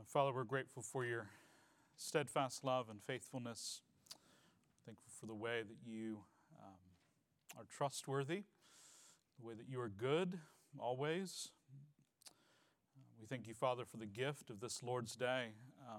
Father, we're grateful for your steadfast love and faithfulness. Thankful for the way that you are trustworthy, the way that you are good always. We thank you, Father, for the gift of this Lord's Day.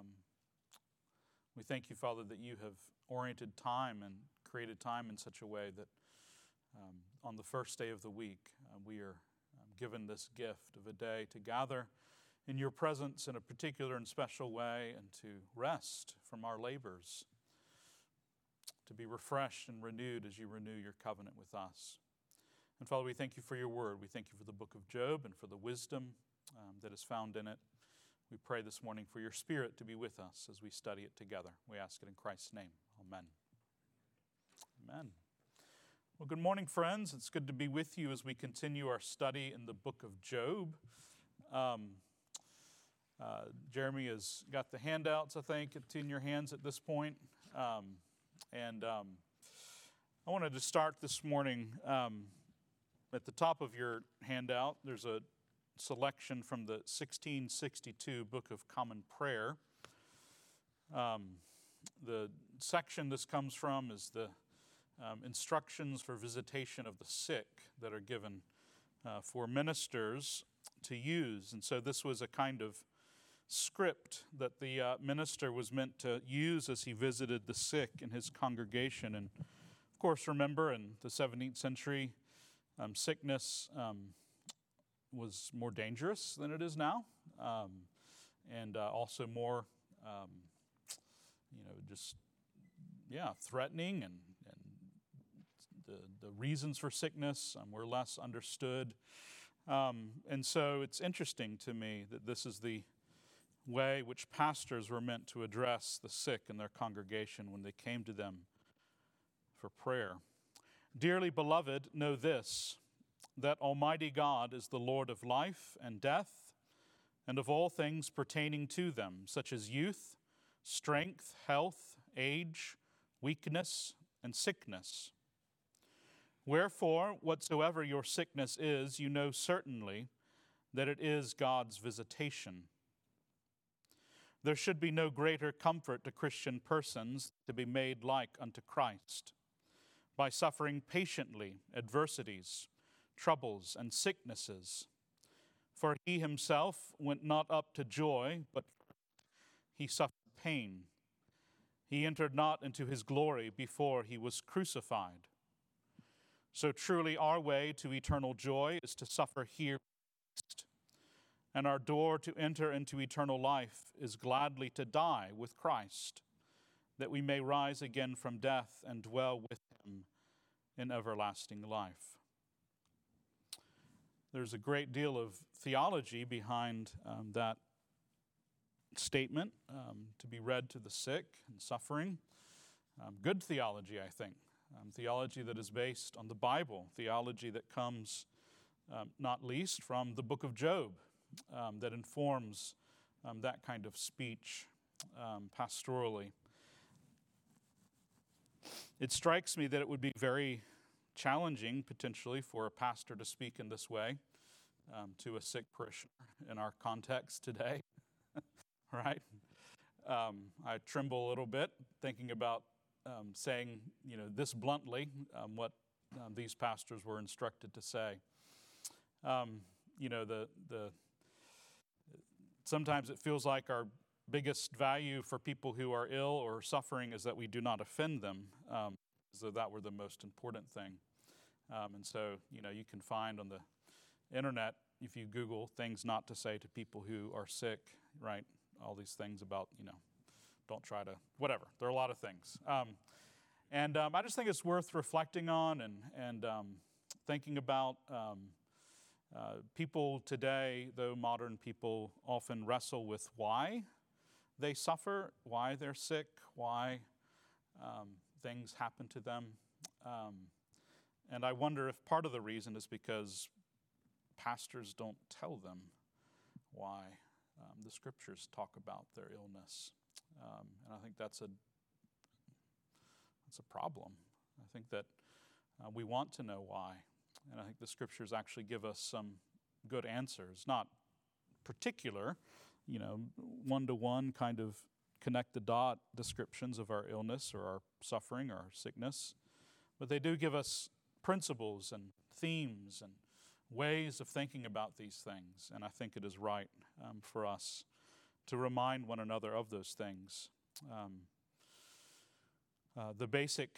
We thank you, Father, that you have oriented time and created time in such a way that on the first day of the week, we are given this gift of a day to gather in your presence in a particular and special way and to rest from our labors, to be refreshed and renewed as you renew your covenant with us. And Father, we thank you for your word. We thank you for the book of Job and for the wisdom that is found in it. We pray this morning for your Spirit to be with us as we study it together. We ask it in Christ's name. Amen. Amen. Well, good morning, friends. It's good to be with you as we continue our study in the book of Job. Jeremy has got the handouts, I think. It's in your hands at this point. I wanted to start this morning at the top of your handout. There's a selection from the 1662 Book of Common Prayer. The section this comes from is the instructions for visitation of the sick that are given for ministers to use. And so this was a kind of script that the minister was meant to use as he visited the sick in his congregation. And of course, remember in the 17th century, sickness was more dangerous than it is now, and also more, threatening, and the reasons for sickness were less understood. And so it's interesting to me that this is the way which pastors were meant to address the sick in their congregation when they came to them for prayer. Dearly beloved, know this, that Almighty God is the Lord of life and death, and of all things pertaining to them, such as youth, strength, health, age, weakness, and sickness. Wherefore, whatsoever your sickness is, you know certainly that it is God's visitation. There should be no greater comfort to Christian persons to be made like unto Christ, by suffering patiently adversities, troubles, and sicknesses. For he himself went not up to joy, but he suffered pain. He entered not into his glory before he was crucified. So truly our way to eternal joy is to suffer here, and our door to enter into eternal life is gladly to die with Christ, that we may rise again from death and dwell with him in everlasting life. There's a great deal of theology behind that statement, to be read to the sick and suffering. Good theology, I think. Theology that is based on the Bible. Theology that comes not least from the book of Job, that informs that kind of speech pastorally. It strikes me that it would be very challenging, potentially, for a pastor to speak in this way to a sick parishioner in our context today, right? I tremble a little bit thinking about saying, this bluntly, what these pastors were instructed to say. Sometimes it feels like our biggest value for people who are ill or suffering is that we do not offend them, as though that were the most important thing. And so, you can find on the internet, if you Google things not to say to people who are sick, right? All these things about, don't try to, whatever. There are a lot of things. I just think it's worth reflecting on and thinking about. People today, though modern people, often wrestle with why they suffer, why they're sick, why things happen to them. And I wonder if part of the reason is because pastors don't tell them why the scriptures talk about their illness. And I think that's a problem. I think that we want to know why. And I think the scriptures actually give us some good answers, not particular, one-to-one kind of connect the dot descriptions of our illness or our suffering or our sickness, but they do give us principles and themes and ways of thinking about these things, and I think it is right for us to remind one another of those things. The basic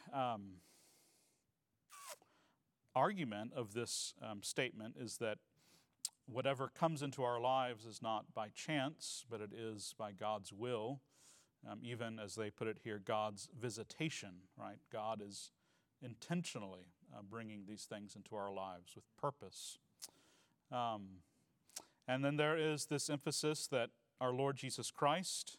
argument of this statement is that whatever comes into our lives is not by chance, but it is by God's will. Even as they put it here, God's visitation, right? God is intentionally bringing these things into our lives with purpose. And then there is this emphasis that our Lord Jesus Christ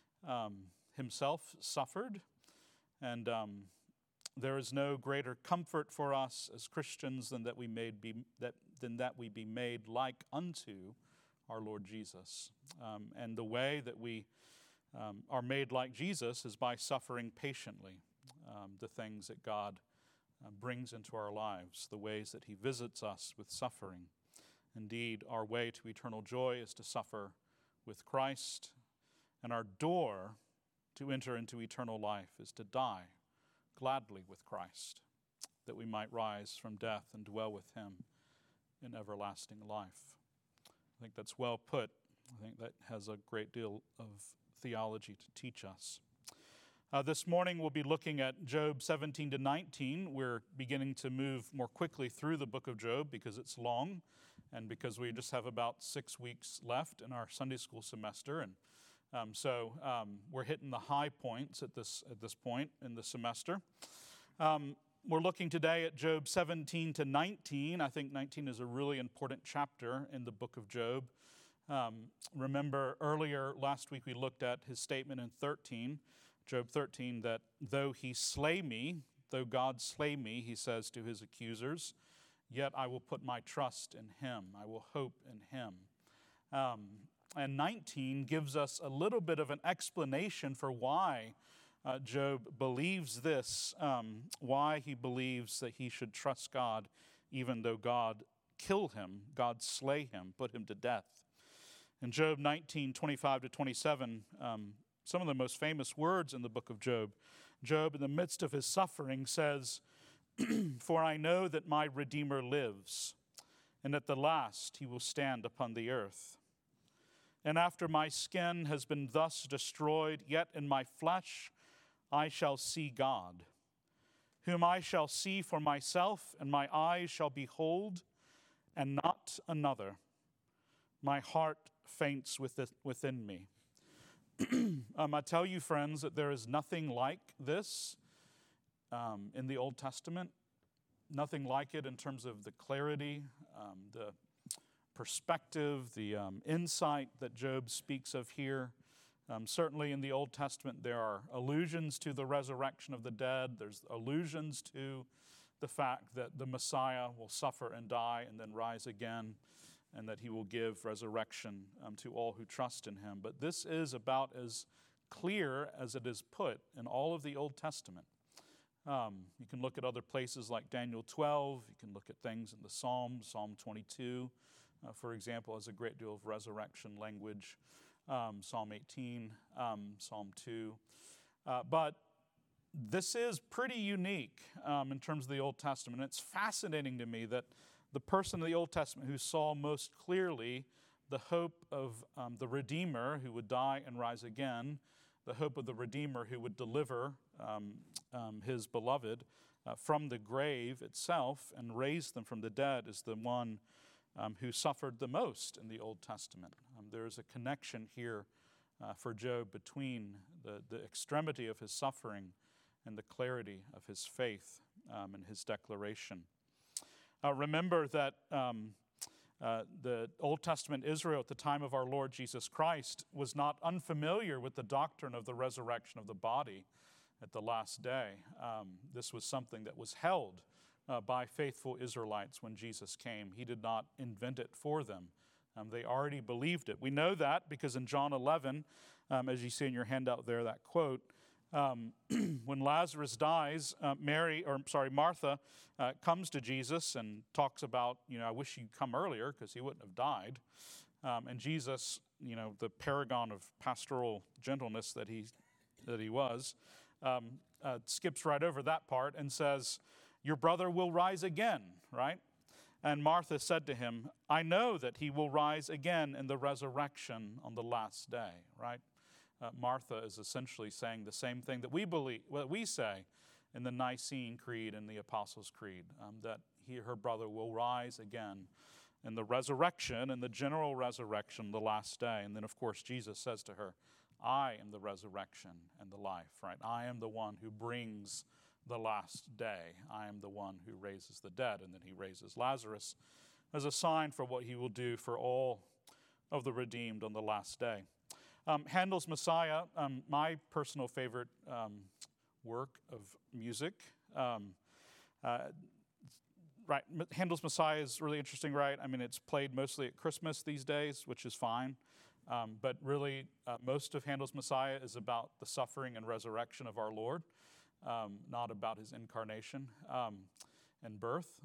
himself suffered, and there is no greater comfort for us as Christians than that we be made like unto our Lord Jesus. And the way that we are made like Jesus is by suffering patiently the things that God brings into our lives, the ways that he visits us with suffering. Indeed, our way to eternal joy is to suffer with Christ, and our door to enter into eternal life is to die gladly with Christ, that we might rise from death and dwell with him in everlasting life. I think that's well put. I think that has a great deal of theology to teach us. This morning we'll be looking at Job 17 to 19. We're beginning to move more quickly through the book of Job because it's long and because we just have about 6 weeks left in our Sunday school semester. And so we're hitting the high points at this point in the semester. We're looking today at Job 17 to 19. I think 19 is a really important chapter in the book of Job. Remember earlier last week we looked at his statement in 13, Job 13, that though God slay me, he says to his accusers, yet I will put my trust in him. I will hope in him. And 19 gives us a little bit of an explanation for why Job believes this, why he believes that he should trust God even though God kill him, God slay him, put him to death. In Job 19, 25 to 27, some of the most famous words in the book of Job, Job in the midst of his suffering says, for I know that my Redeemer lives, and at the last he will stand upon the earth. And after my skin has been thus destroyed, yet in my flesh I shall see God, whom I shall see for myself, and my eyes shall behold, and not another. My heart faints within me. I tell you, friends, that there is nothing like this in the Old Testament. Nothing like it in terms of the clarity, the perspective, the insight that Job speaks of here. Certainly in the Old Testament there are allusions to the resurrection of the dead. There's allusions to the fact that the Messiah will suffer and die and then rise again, and that he will give resurrection to all who trust in him. But this is about as clear as it is put in all of the Old Testament. You can look at other places like Daniel 12. You can look at things in the Psalms. Psalm 22, for example, has a great deal of resurrection language. Psalm 18, Psalm 2. But this is pretty unique in terms of the Old Testament. It's fascinating to me that the person in the Old Testament who saw most clearly the hope of the Redeemer who would die and rise again, the hope of the Redeemer who would deliver his beloved from the grave itself and raise them from the dead, is the one who suffered the most in the Old Testament. There is a connection here for Job between the extremity of his suffering and the clarity of his faith and his declaration. Remember that the Old Testament Israel at the time of our Lord Jesus Christ was not unfamiliar with the doctrine of the resurrection of the body at the last day. This was something that was held by faithful Israelites when Jesus came. He did not invent it for them. They already believed it. We know that because in John 11, as you see in your handout there, that quote, when Lazarus dies, Martha comes to Jesus and talks about, I wish you'd come earlier because he wouldn't have died. And Jesus the paragon of pastoral gentleness that he was, skips right over that part and says, "Your brother will rise again," right? And Martha said to him, "I know that he will rise again in the resurrection on the last day," right? Martha is essentially saying the same thing that we say in the Nicene Creed and the Apostles' Creed, that her brother will rise again in the resurrection, in the general resurrection, the last day. And then, of course, Jesus says to her, "I am the resurrection and the life," right? I am the one who brings the last day. I am the one who raises the dead. And then he raises Lazarus as a sign for what he will do for all of the redeemed on the last day. Handel's Messiah, my personal favorite work of music. Right, Handel's Messiah is really interesting, right? I mean, it's played mostly at Christmas these days, which is fine. But really, most of Handel's Messiah is about the suffering and resurrection of our Lord, not about his incarnation and birth.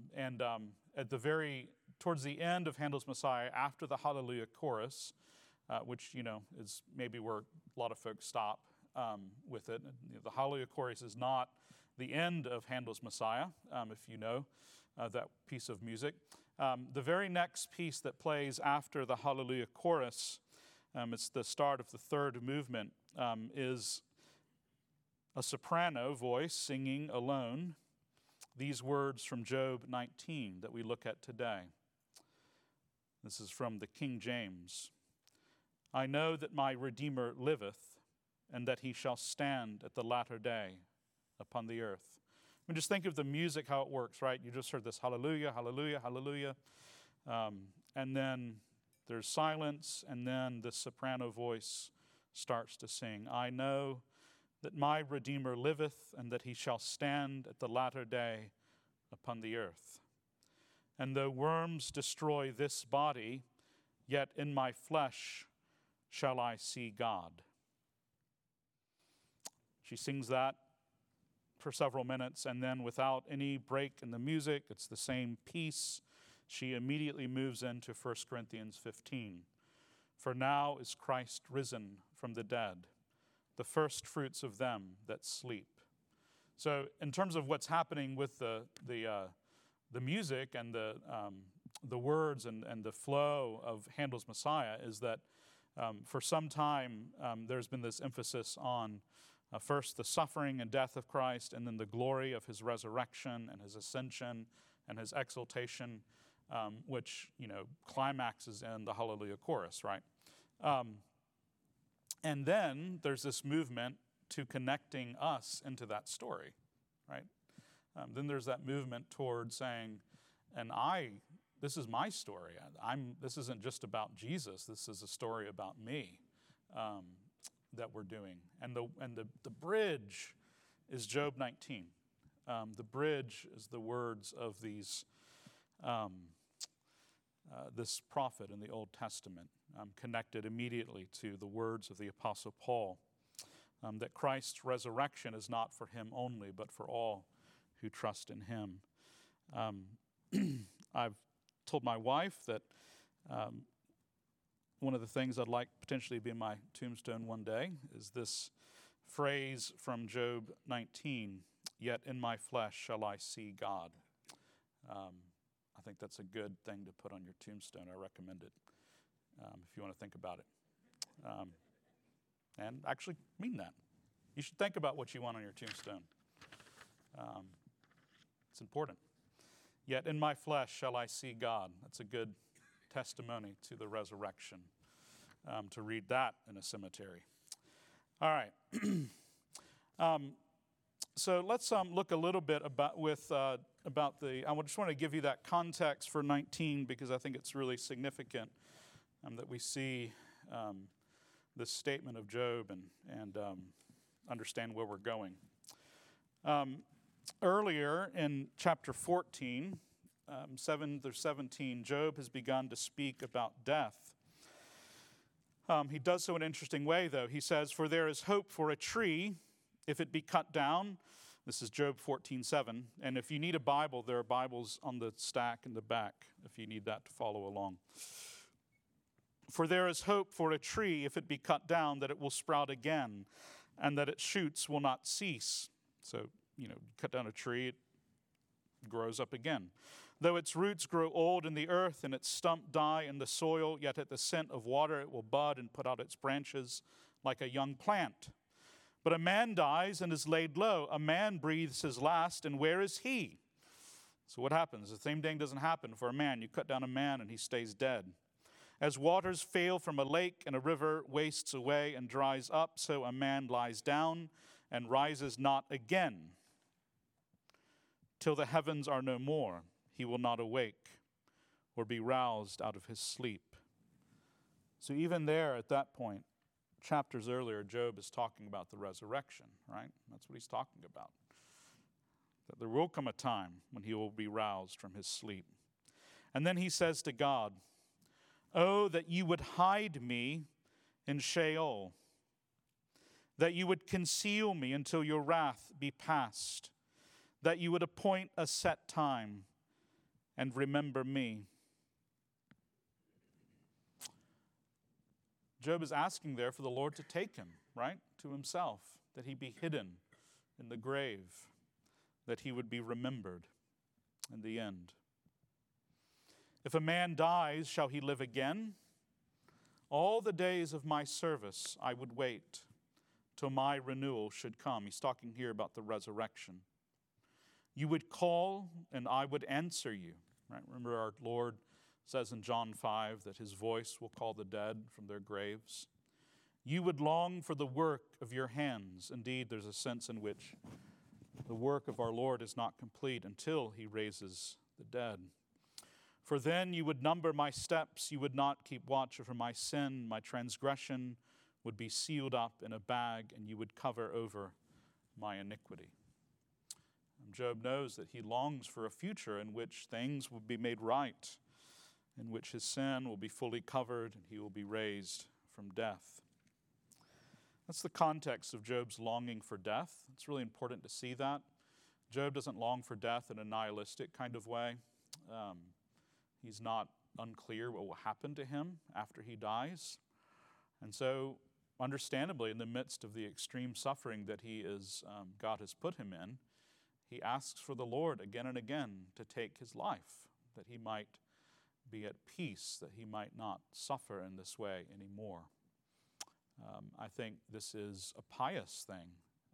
Towards the end of Handel's Messiah, after the Hallelujah chorus, which is maybe where a lot of folks stop with it. The Hallelujah chorus is not the end of Handel's Messiah, if you know that piece of music. The very next piece that plays after the Hallelujah chorus, it's the start of the third movement, is a soprano voice singing alone these words from Job 19 that we look at today. This is from the King James. "I know that my Redeemer liveth, and that he shall stand at the latter day upon the earth." I mean, just think of the music, how it works, right? You just heard this hallelujah, hallelujah, hallelujah. And then there's silence, and then the soprano voice starts to sing. "I know that my Redeemer liveth, and that he shall stand at the latter day upon the earth. And though worms destroy this body, yet in my flesh shall I see God." She sings that for several minutes, and then without any break in the music, it's the same piece, she immediately moves into 1 Corinthians 15. "For now is Christ risen from the dead, the first fruits of them that sleep." So in terms of what's happening with the music and the words and the flow of Handel's Messiah is that for some time there's been this emphasis on first the suffering and death of Christ, and then the glory of his resurrection and his ascension and his exaltation, which climaxes in the Hallelujah chorus, right? And then there's this movement to connecting us into that story, right? Then there's that movement toward saying, this is my story. This isn't just about Jesus. This is a story about me that we're doing. And the bridge is Job 19. The bridge is the words of this prophet in the Old Testament, connected immediately to the words of the Apostle Paul, that Christ's resurrection is not for him only, but for all who trust in him. I've told my wife that one of the things I'd like potentially to be in my tombstone one day is this phrase from Job 19, "Yet in my flesh shall I see God." I think that's a good thing to put on your tombstone. I recommend it if you want to think about it. And actually mean that. You should think about what you want on your tombstone. It's important. "Yet in my flesh shall I see God." That's a good testimony to the resurrection, to read that in a cemetery. All right. So let's look a little bit about I just want to give you that context for 19 because I think it's really significant that we see this statement of Job and understand where we're going. Earlier in chapter 14, 7 through 17, Job has begun to speak about death. He does so in an interesting way, though. He says, "For there is hope for a tree if it be cut down." This is Job 14:7. And if you need a Bible, there are Bibles on the stack in the back if you need that to follow along. For there is hope for a tree, if it be cut down, that it will sprout again, and that its shoots will not cease. So, you cut down a tree, it grows up again. Though its roots grow old in the earth, and its stump die in the soil, yet at the scent of water it will bud and put out its branches like a young plant. But a man dies and is laid low. A man breathes his last, and where is he? So what happens? The same thing doesn't happen for a man. You cut down a man and he stays dead. As waters fail from a lake and a river wastes away and dries up, so a man lies down and rises not again. Till the heavens are no more, he will not awake or be roused out of his sleep. So even there at that point, chapters earlier, Job is talking about the resurrection, right? That's what he's talking about. That there will come a time when he will be roused from his sleep. And then he says to God, "Oh, that you would hide me in Sheol, that you would conceal me until your wrath be past, that you would appoint a set time and remember me." Job is asking there for the Lord to take him, right, to himself, that he be hidden in the grave, that he would be remembered in the end. If a man dies, shall he live again? All the days of my service I would wait till my renewal should come. He's talking here about the resurrection. You would call and I would answer you. Right? Remember our Lord says in John 5 that his voice will call the dead from their graves. You would long for the work of your hands. Indeed, there's a sense in which the work of our Lord is not complete until he raises the dead. For then you would number my steps, you would not keep watch over my sin, my transgression would be sealed up in a bag, and you would cover over my iniquity. And Job knows that he longs for a future in which things will be made right, in which his sin will be fully covered, and he will be raised from death. That's the context of Job's longing for death. It's really important to see that. Job doesn't long for death in a nihilistic kind of way. He's not unclear what will happen to him after he dies. And so, understandably, in the midst of the extreme suffering that God has put him in, he asks for the Lord again and again to take his life, that he might be at peace, that he might not suffer in this way anymore. I think this is a pious thing.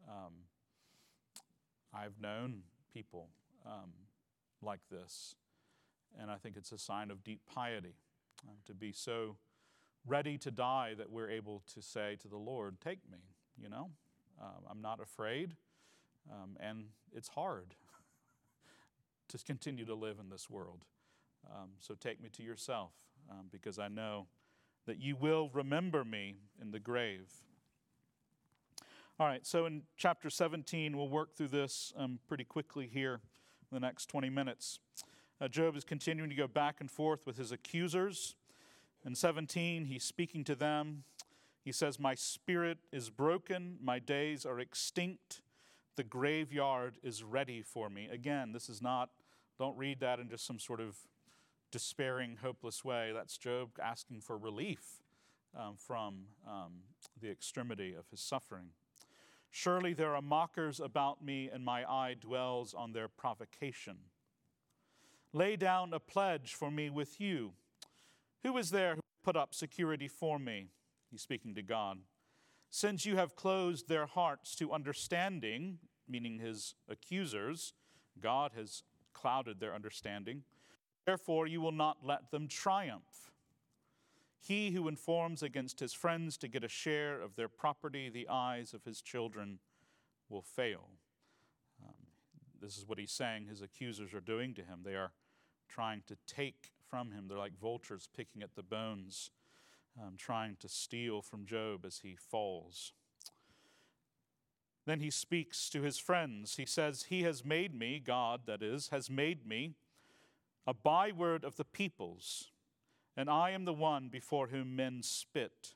I've known people like this, and I think it's a sign of deep piety to be so ready to die that we're able to say to the Lord, take me, I'm not afraid, and it's hard to continue to live in this world. So take me to yourself, because I know that you will remember me in the grave. All right, so in chapter 17, we'll work through this pretty quickly here in the next 20 minutes. Job is continuing to go back and forth with his accusers. In 17, he's speaking to them. He says, "My spirit is broken, my days are extinct, the graveyard is ready for me." Again, this is not, don't read that in just some sort of despairing, hopeless way. That's Job asking for relief from the extremity of his suffering. "Surely there are mockers about me, and my eye dwells on their provocation. Lay down a pledge for me with you. Who is there who put up security for me?" He's speaking to God. "Since you have closed their hearts to understanding," meaning his accusers, God has clouded their understanding, "therefore you will not let them triumph. He who informs against his friends to get a share of their property, the eyes of his children will fail." This is what he's saying his accusers are doing to him. They are trying to take from him. They're like vultures picking at the bones, trying to steal from Job as he falls. Then he speaks to his friends. He says, "He has made me," God that is, "has made me a byword of the peoples, and I am the one before whom men spit."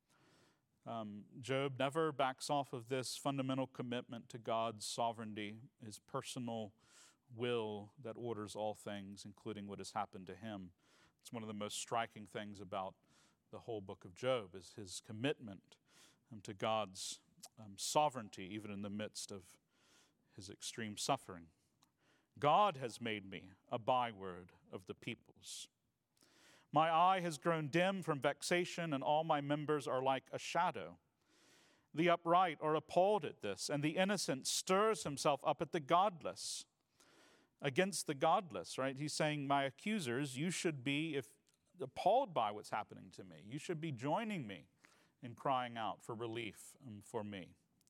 Job never backs off of this fundamental commitment to God's sovereignty, his personal will that orders all things, including what has happened to him. It's one of the most striking things about the whole book of Job, is his commitment to God's sovereignty, even in the midst of his extreme suffering. God has made me a byword of the peoples. My eye has grown dim from vexation, and all my members are like a shadow. The upright are appalled at this, and the innocent stirs himself up at the godless. Against the godless, right? He's saying, my accusers, you should be appalled by what's happening to me. You should be joining me in crying out for relief for me.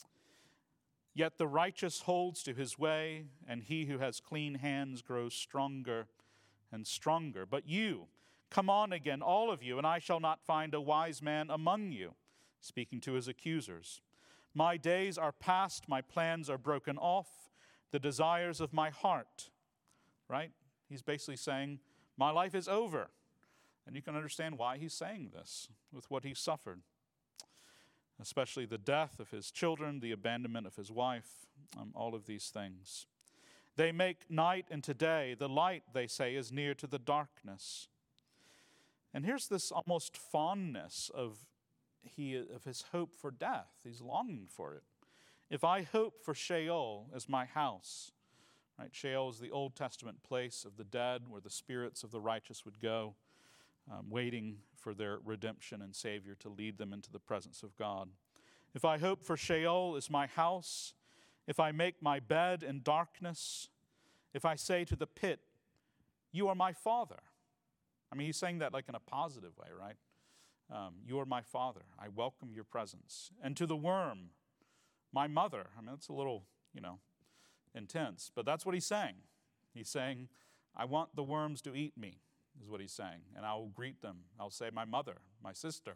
Yet the righteous holds to his way, and he who has clean hands grows stronger and stronger. But you, come on again, all of you, and I shall not find a wise man among you. Speaking to his accusers. My days are past, my plans are broken off, the desires of my heart. Right? He's basically saying, my life is over. And you can understand why he's saying this with what he suffered. Especially the death of his children, the abandonment of his wife, all of these things. They make night into day. The light, they say, is near to the darkness. And here's this almost fondness of his hope for death. He's longing for it. If I hope for Sheol as my house, right? Sheol is the Old Testament place of the dead where the spirits of the righteous would go, waiting for their redemption and Savior to lead them into the presence of God. If I hope for Sheol as my house, if I make my bed in darkness, if I say to the pit, you are my father. I mean, he's saying that like in a positive way, right? You are my father. I welcome your presence. And to the worm, my mother. I mean, that's a little, intense. But that's what he's saying. He's saying, I want the worms to eat me, is what he's saying. And I will greet them. I'll say, my mother, my sister.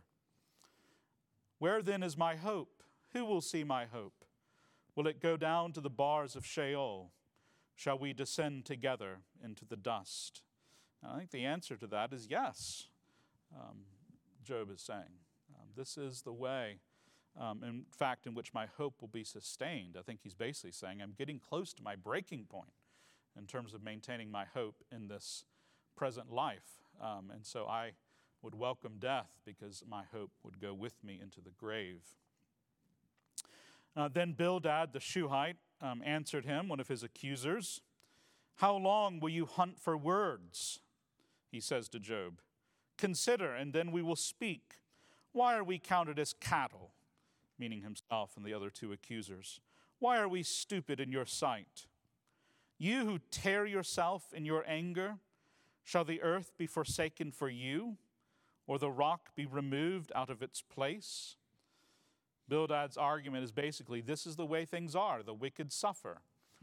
Where then is my hope? Who will see my hope? Will it go down to the bars of Sheol? Shall we descend together into the dust? And I think the answer to that is yes. Job is saying. This is the way, in fact, in which my hope will be sustained. I think he's basically saying I'm getting close to my breaking point in terms of maintaining my hope in this present life. And so I would welcome death because my hope would go with me into the grave. Then Bildad the Shuhite answered him, one of his accusers. How long will you hunt for words? He says to Job. Consider, and then we will speak. Why are we counted as cattle? Meaning himself and the other two accusers. Why are we stupid in your sight? You who tear yourself in your anger, shall the earth be forsaken for you, or the rock be removed out of its place? Bildad's argument is basically, this is the way things are. The wicked suffer.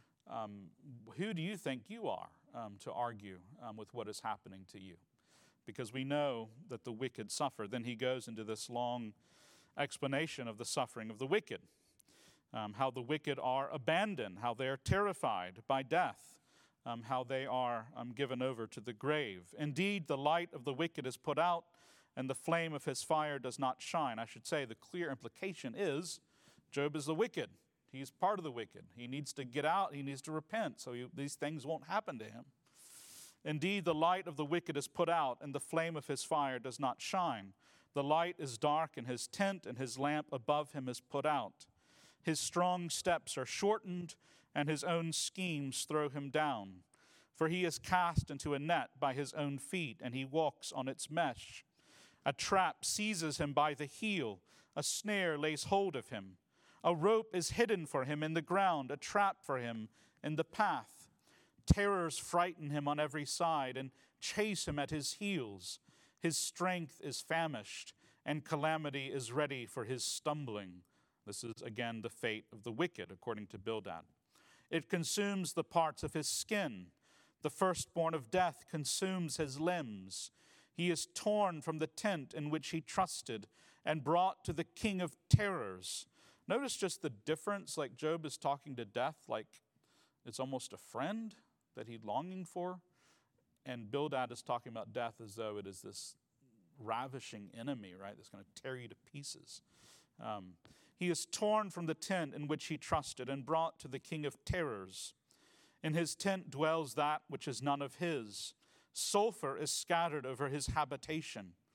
Who do you think you are to argue with what is happening to you? Because we know that the wicked suffer. Then he goes into this long explanation of the suffering of the wicked, how the wicked are abandoned, how they are terrified by death, how they are given over to the grave. Indeed, the light of the wicked is put out, and the flame of his fire does not shine. I should say the clear implication is Job is the wicked. He's part of the wicked. He needs to get out. He needs to repent so these things won't happen to him. Indeed, the light of the wicked is put out, and the flame of his fire does not shine. The light is dark in his tent, and his lamp above him is put out. His strong steps are shortened, and his own schemes throw him down. For he is cast into a net by his own feet, and he walks on its mesh. A trap seizes him by the heel. A snare lays hold of him. A rope is hidden for him in the ground, a trap for him in the path. Terrors frighten him on every side and chase him at his heels. His strength is famished, and calamity is ready for his stumbling. This is again the fate of the wicked, according to Bildad. It consumes the parts of his skin. The firstborn of death consumes his limbs. He is torn from the tent in which he trusted and brought to the king of terrors. Notice just the difference, like Job is talking to death like it's almost a friend that he's longing for. And Bildad is talking about death as though it is this ravishing enemy, right, that's going to tear you to pieces. He is torn from the tent in which he trusted and brought to the king of terrors. In his tent dwells that which is none of his. Sulfur is scattered over his habitation.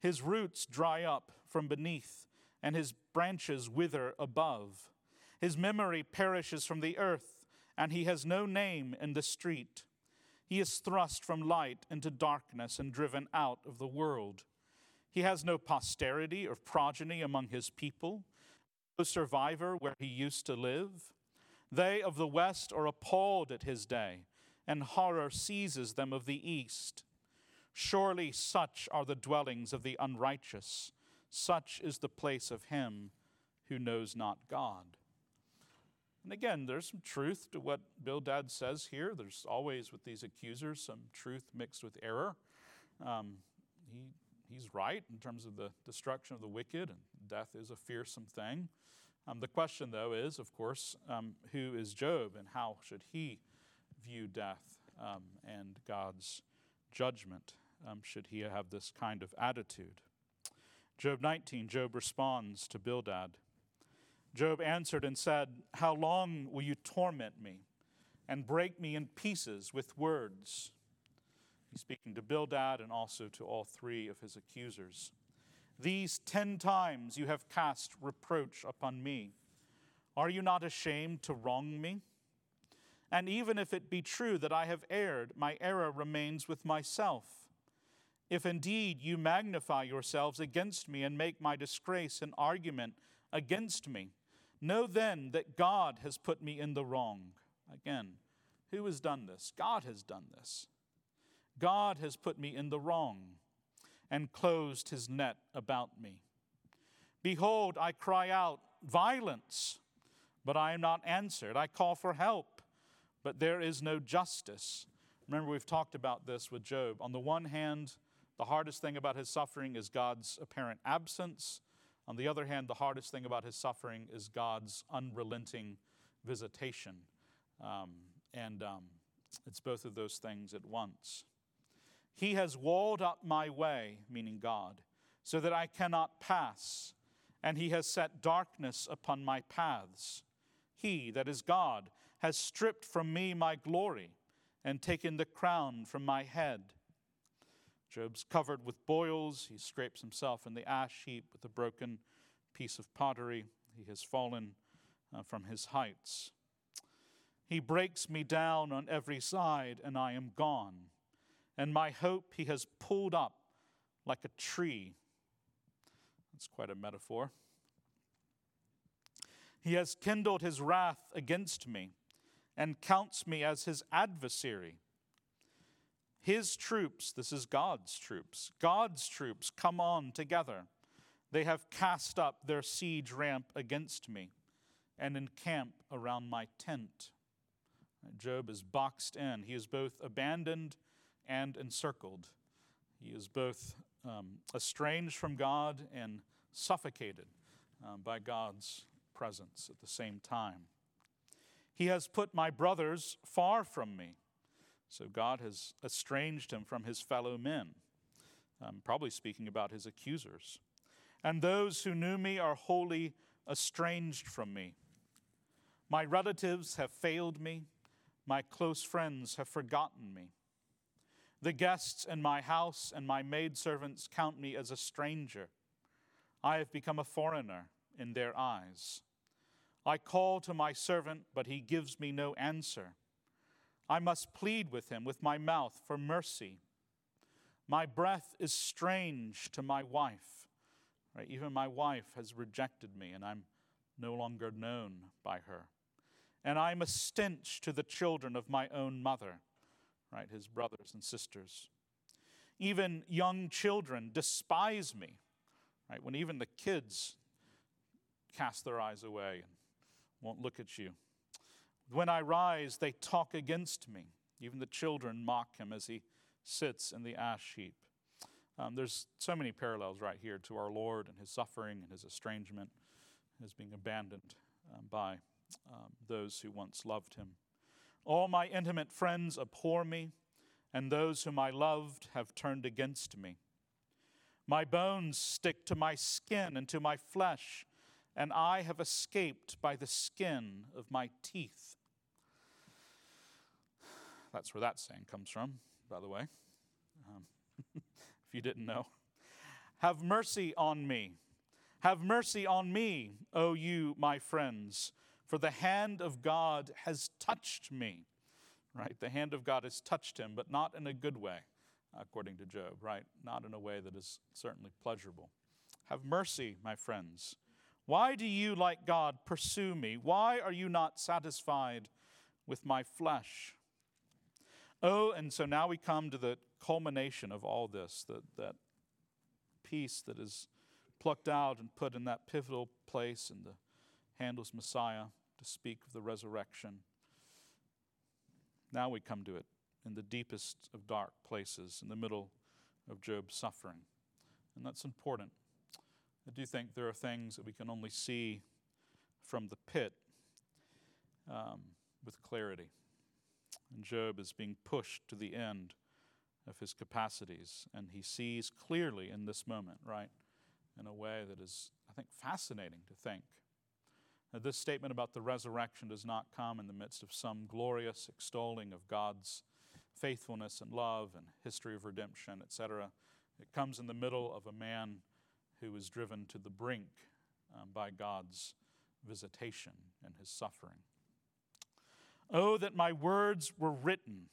His roots dry up from beneath, and his branches wither above. His memory perishes from the earth, and he has no name in the street. He is thrust from light into darkness and driven out of the world. He has no posterity or progeny among his people, no survivor where he used to live. They of the west are appalled at his day, and horror seizes them of the east. Surely such are the dwellings of the unrighteous. Such is the place of him who knows not God. And again, there's some truth to what Bildad says here. There's always, with these accusers, some truth mixed with error. He's right in terms of the destruction of the wicked, and death is a fearsome thing. The question, though, is, of course, who is Job, and how should he view death and God's judgment? Should he have this kind of attitude? Job 19, Job responds to Bildad. Job answered and said, "How long will you torment me and break me in pieces with words?" He's speaking to Bildad and also to all three of his accusers. "These 10 times you have cast reproach upon me. Are you not ashamed to wrong me? And even if it be true that I have erred, my error remains with myself. If indeed you magnify yourselves against me and make my disgrace an argument against me, know then that God has put me in the wrong." Again, who has done this? God has done this. God has put me in the wrong and closed his net about me. Behold, I cry out, violence, but I am not answered. I call for help, but there is no justice. Remember, we've talked about this with Job. On the one hand, the hardest thing about his suffering is God's apparent absence. On the other hand, the hardest thing about his suffering is God's unrelenting visitation. It's both of those things at once. He has walled up my way, meaning God, so that I cannot pass, and he has set darkness upon my paths. He, that is God, has stripped from me my glory and taken the crown from my head. Job's covered with boils. He scrapes himself in the ash heap with a broken piece of pottery. He has fallen from his heights. He breaks me down on every side, and I am gone. And my hope he has pulled up like a tree. That's quite a metaphor. He has kindled his wrath against me and counts me as his adversary. His troops, this is God's troops come on together. They have cast up their siege ramp against me and encamp around my tent. Job is boxed in. He is both abandoned and encircled. He is both estranged from God and suffocated by God's presence at the same time. He has put my brothers far from me. So God has estranged him from his fellow men, probably speaking about his accusers. And those who knew me are wholly estranged from me. My relatives have failed me. My close friends have forgotten me. The guests in my house and my maidservants count me as a stranger. I have become a foreigner in their eyes. I call to my servant, but he gives me no answer. I must plead with him with my mouth for mercy. My breath is strange to my wife. Right? Even my wife has rejected me, and I'm no longer known by her. And I'm a stench to the children of my own mother, right? His brothers and sisters. Even young children despise me, right? When even the kids cast their eyes away and won't look at you. When I rise, they talk against me. Even the children mock him as he sits in the ash heap. There's so many parallels right here to our Lord and his suffering and his estrangement, his being abandoned by those who once loved him. All my intimate friends abhor me, and those whom I loved have turned against me. My bones stick to my skin and to my flesh, and I have escaped by the skin of my teeth. That's where that saying comes from, by the way, if you didn't know. Have mercy on me. Have mercy on me, O you, my friends, for the hand of God has touched me. Right? The hand of God has touched him, but not in a good way, according to Job, right? Not in a way that is certainly pleasurable. Have mercy, my friends. Why do you, like God, pursue me? Why are you not satisfied with my flesh? Oh, and so now we come to the culmination of all this, that piece that is plucked out and put in that pivotal place in the Handel's Messiah to speak of the resurrection. Now we come to it in the deepest of dark places, in the middle of Job's suffering. And that's important. I do think there are things that we can only see from the pit with clarity. And Job is being pushed to the end of his capacities, and he sees clearly in this moment, right, in a way that is, I think, fascinating to think. Now, this statement about the resurrection does not come in the midst of some glorious extolling of God's faithfulness and love and history of redemption, etc. It comes in the middle of a man who is driven to the brink by God's visitation and his suffering. Oh, that my words were written.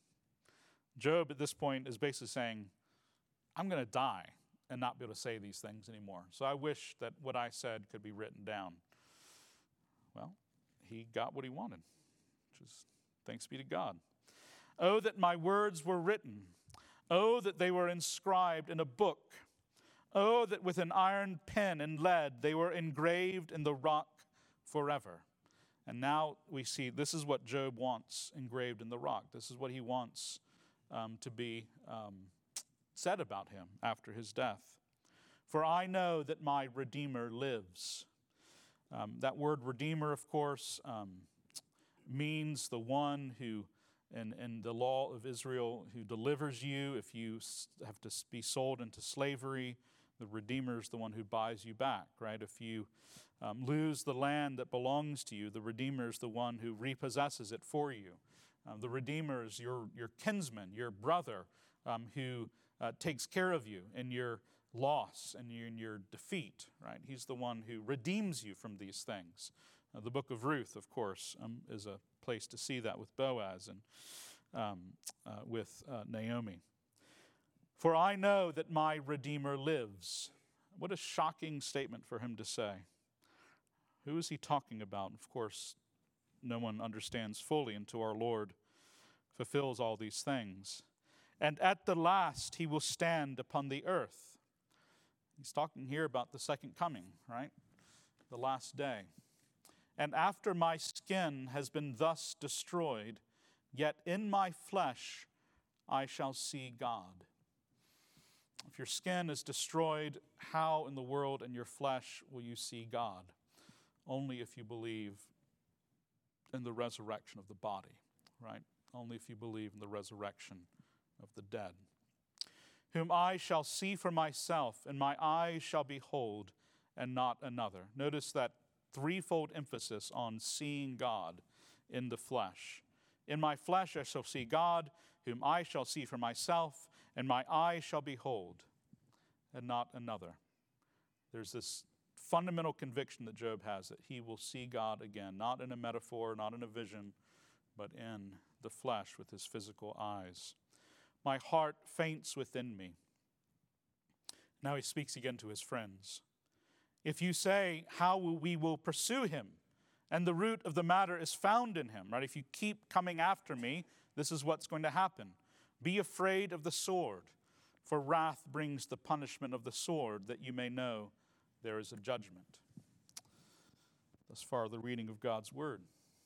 Job at this point is basically saying, I'm going to die and not be able to say these things anymore. So I wish that what I said could be written down. Well, he got what he wanted, which is thanks be to God. Oh, that my words were written. Oh, that they were inscribed in a book. Oh, that with an iron pen and lead they were engraved in the rock forever. And now we see this is what Job wants engraved in the rock. This is what he wants to be said about him after his death. For I know that my Redeemer lives. That word Redeemer, of course, means the one who, in the law of Israel, who delivers you if you have to be sold into slavery. The Redeemer is the one who buys you back, right? If you lose the land that belongs to you, the Redeemer is the one who repossesses it for you. The Redeemer is your kinsman, your brother, who takes care of you in your loss and in your defeat, right? He's the one who redeems you from these things. The book of Ruth, of course, is a place to see that with Boaz and with Naomi. For I know that my Redeemer lives. What a shocking statement for him to say. Who is he talking about? Of course, no one understands fully until our Lord fulfills all these things. And at the last he will stand upon the earth. He's talking here about the second coming, right? The last day. And after my skin has been thus destroyed, yet in my flesh I shall see God. If your skin is destroyed, how in the world in your flesh will you see God? Only if you believe in the resurrection of the body, right? Only if you believe in the resurrection of the dead. Whom I shall see for myself, and my eyes shall behold, and not another. Notice that threefold emphasis on seeing God in the flesh. In my flesh I shall see God, whom I shall see for myself, and my eyes shall behold, and not another. There's this fundamental conviction that Job has that he will see God again, not in a metaphor, not in a vision, but in the flesh with his physical eyes. My heart faints within me. Now he speaks again to his friends. If you say, how we will pursue him, and the root of the matter is found in him, right? If you keep coming after me, this is what's going to happen. Be afraid of the sword, for wrath brings the punishment of the sword, that you may know there is a judgment. Thus far, the reading of God's word.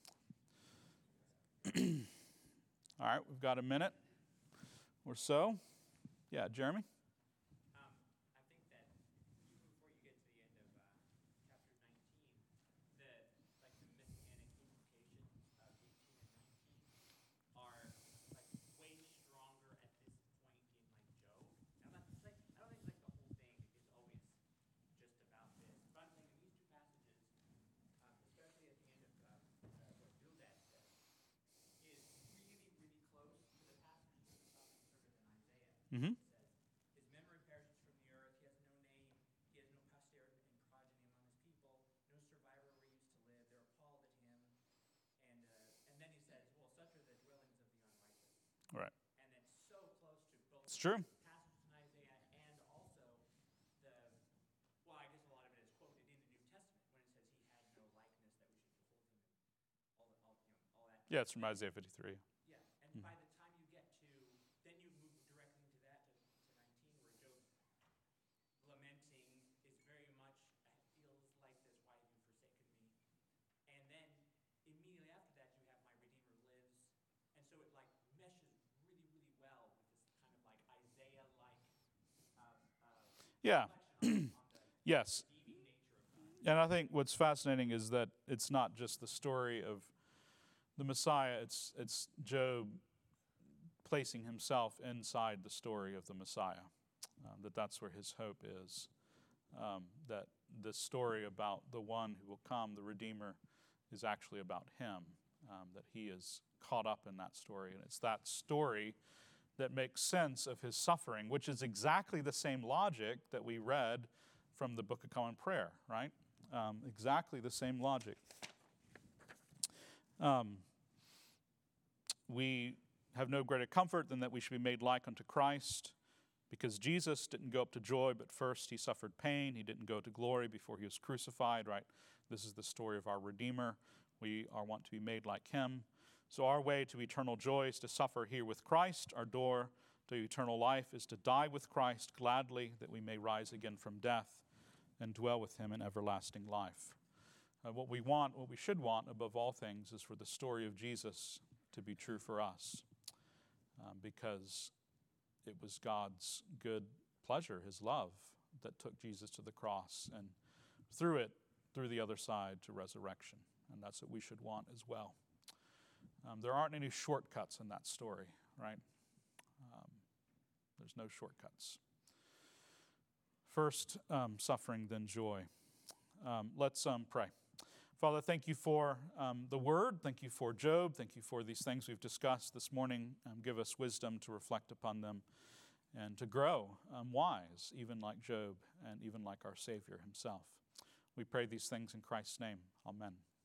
All right, we've got a minute or so. Yeah, Jeremy? I think that even before you get to the end of chapter 19, the messianic implications of 18 and 19 are way stronger at this point in Job. I'm not I don't think the whole thing is always just about this. But I'm saying in these two passages, especially at the end of what Bildad says, is really, really close to the passage that we saw in Isaiah. Mm-hmm. It says, Right. And then so close to both It's true. passages in Isaiah and also the, well, I guess a lot of it is quoted in the New Testament when it says he had no likeness that we should behold him and all that. Yeah, it's from Isaiah 53. Yeah, and by the time you get to, then you move directly into that to 19 where Job lamenting is very much, feels like this, why have you forsaken me? And then immediately after that, you have my Redeemer lives. And so it like meshes really, really well with this kind of like Isaiah-like Yeah. reflection on the Yes. redeeming nature of God. And I think what's fascinating is that it's not just the story of the Messiah, it's Job placing himself inside the story of the Messiah, that's where his hope is, that the story about the one who will come, the Redeemer, is actually about him, that he is caught up in that story. And it's that story that makes sense of his suffering, which is exactly the same logic that we read from the Book of Common Prayer, right? Exactly the same logic. We have no greater comfort than that we should be made like unto Christ, because Jesus didn't go up to joy, but first he suffered pain. He didn't go to glory before he was crucified, right? This is the story of our Redeemer. We want to be made like him. So our way to eternal joy is to suffer here with Christ. Our door to eternal life is to die with Christ gladly, that we may rise again from death and dwell with him in everlasting life. What we should want above all things is for the story of Jesus to be true for us, because it was God's good pleasure, his love, that took Jesus to the cross and through the other side to resurrection. And that's what we should want as well. There aren't any shortcuts in that story, right? There's no shortcuts. First, suffering, then joy. Let's pray. Father, thank you for the word. Thank you for Job. Thank you for these things we've discussed this morning. Give us wisdom to reflect upon them and to grow wise, even like Job and even like our Savior himself. We pray these things in Christ's name. Amen.